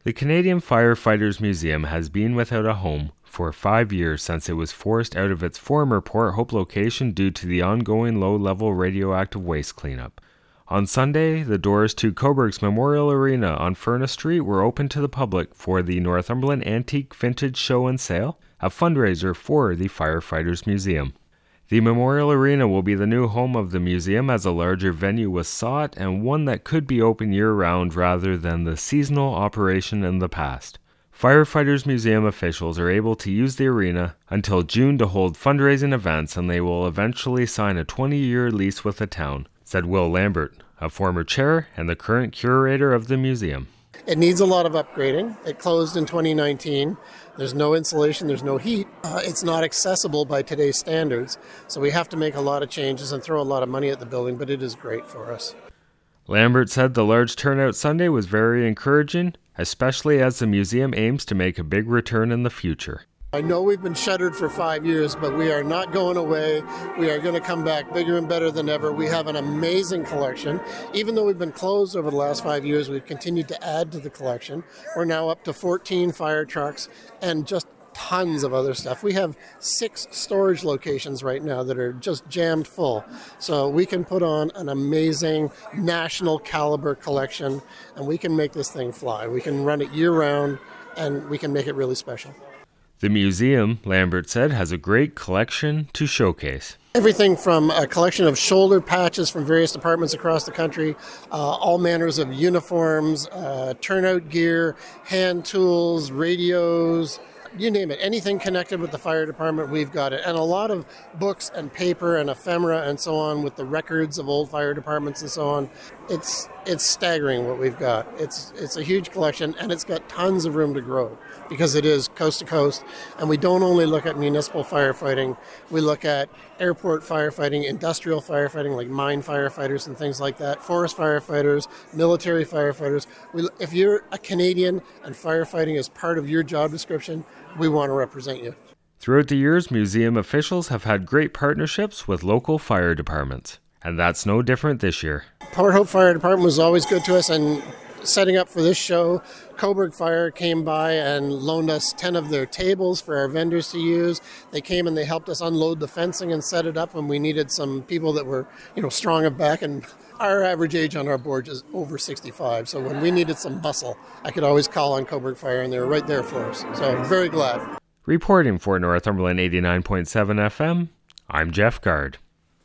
The Canadian Firefighters Museum has been without a home for 5 years since it was forced out of its former Port Hope location due to the ongoing low-level radioactive waste cleanup. On Sunday, the doors to Cobourg's Memorial Arena on Furnace Street were open to the public for the Northumberland Antique Vintage Show and Sale, a fundraiser for the Firefighters Museum. The Memorial Arena will be the new home of the museum as a larger venue was sought and one that could be open year-round rather than the seasonal operation in the past. Firefighters Museum officials are able to use the arena until June to hold fundraising events, and they will eventually sign a 20-year lease with the town, said Will Lambert, a former chair and the current curator of the museum. It needs a lot of upgrading. It closed in 2019. There's no insulation, there's no heat. It's not accessible by today's standards, so we have to make a lot of changes and throw a lot of money at the building, but it is great for us. Lambert said the large turnout Sunday was very encouraging, especially as the museum aims to make a big return in the future. I know we've been shuttered for 5 years, but we are not going away. We are going to come back bigger and better than ever. We have an amazing collection. Even though we've been closed over the last 5 years, we've continued to add to the collection. We're now up to 14 fire trucks and just tons of other stuff. We have 6 storage locations right now that are just jammed full. So we can put on an amazing national caliber collection, and we can make this thing fly. We can run it year round, and we can make it really special. The museum, Lambert said, has a great collection to showcase. Everything from a collection of shoulder patches from various departments across the country, all manners of uniforms, turnout gear, hand tools, radios, you name it. Anything connected with the fire department, we've got it. And a lot of books and paper and ephemera and so on with the records of old fire departments and so on. It's staggering what we've got. It's a huge collection, and it's got tons of room to grow because it is coast to coast. And we don't only look at municipal firefighting. We look at airport firefighting, industrial firefighting like mine firefighters and things like that, forest firefighters, military firefighters. If you're a Canadian and firefighting is part of your job description, we want to represent you. Throughout the years, museum officials have had great partnerships with local fire departments, and that's no different this year. Port Hope Fire Department was always good to us, and setting up for this show, Cobourg Fire came by and loaned us 10 of their tables for our vendors to use. They came and they helped us unload the fencing and set it up when we needed some people that were, strong of back, and our average age on our board is over 65. So when we needed some muscle, I could always call on Cobourg Fire, and they were right there for us. So I'm very glad. Reporting for Northumberland 89.7 FM, I'm Jeff Gard.